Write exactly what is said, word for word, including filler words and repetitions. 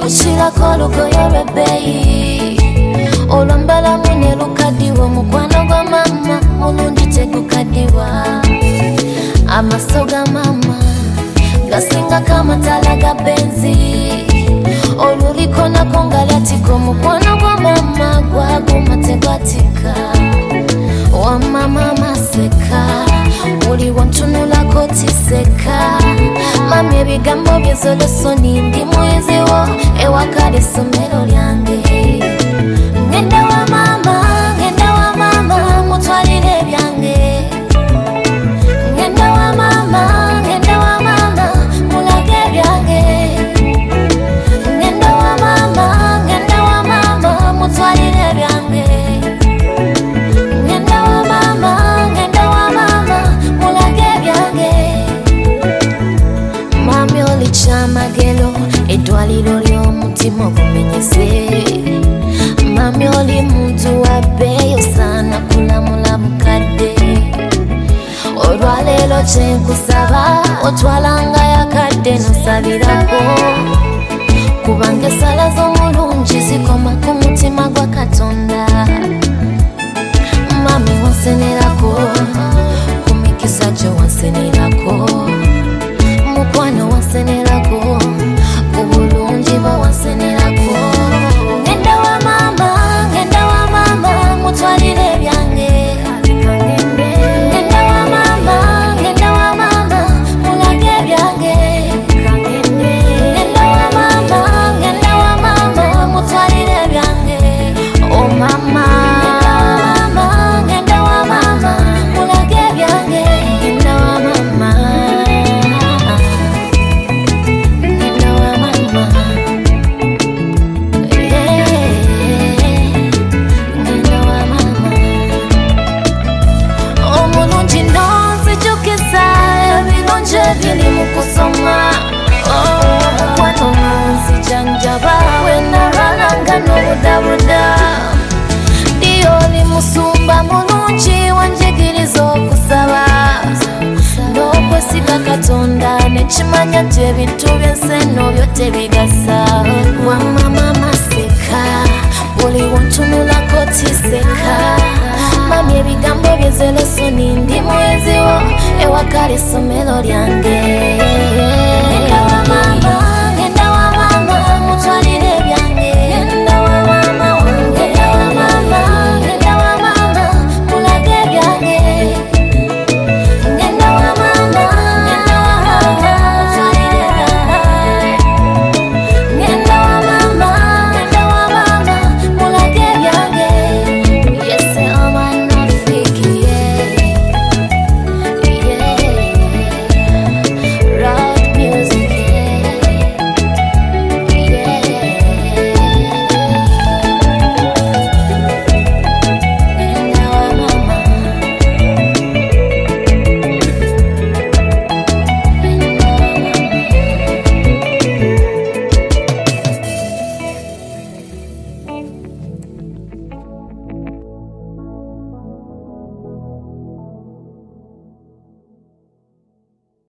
Ochilako lugoye lw'ebbeeyi olwambala mwine lukaddiwa omukwano gwa mama mulungi tegukaddiwa amaso ga mama gasingako amatala ga benzi oluliko nako nga lyatika omukwano gwa mama gwaguma tegwatika wa mama maseka buli wantunulako tiseka mami ebigambo byezolosoni ndi muyiziwo ewakali essomero lyange ngenda wa mama ngenda wa mama mutwalire ebyange ngenda wa mama ngenda wa mama mulage ebyange ngenda wa mama ngenda wa mama mutwalire ebyange ngenda wa mama ngenda wa mama mulage ebyange mami oli kyamagero eddwaliro ly'omutima obumenyese mami oli muntu wa bbeeyi osaana kulamula bukadde olwaleero kyenkusaba otwalanga yakadde nosabirako kubanga essala z'omulungi zikoma ku mutima gwa Katonda mami wansenerako ku mikisa gyo wansenerako mukwano wansenerako ku bulungi bwo wansenerako ngenda wa mama ngenda wa mama mutwalire ebyange ngenda wa mama ngenda wa mama mulage ebyange ngenda wa mama ngenda wa mama mutwalire ebyange oh mama ngenda wa mama mulage ebyange ngenda wa mama ngenda wa mama ngenda wa mama omulungi nonzijukiza ebirungi ebiri mu kusoma omukwano nonzijanjaba wenalwalanga n'obudabuda ddi oli musumba mulungi wanjigiriza okusaba n'okwesiga Katonda nekimanya nti ebintu by'ensi eno byo tebigasa wa mama maseka buli wantunulako tiseka mami ebigambo byezolosoni ndi muyiziwo ewakali essomero lyange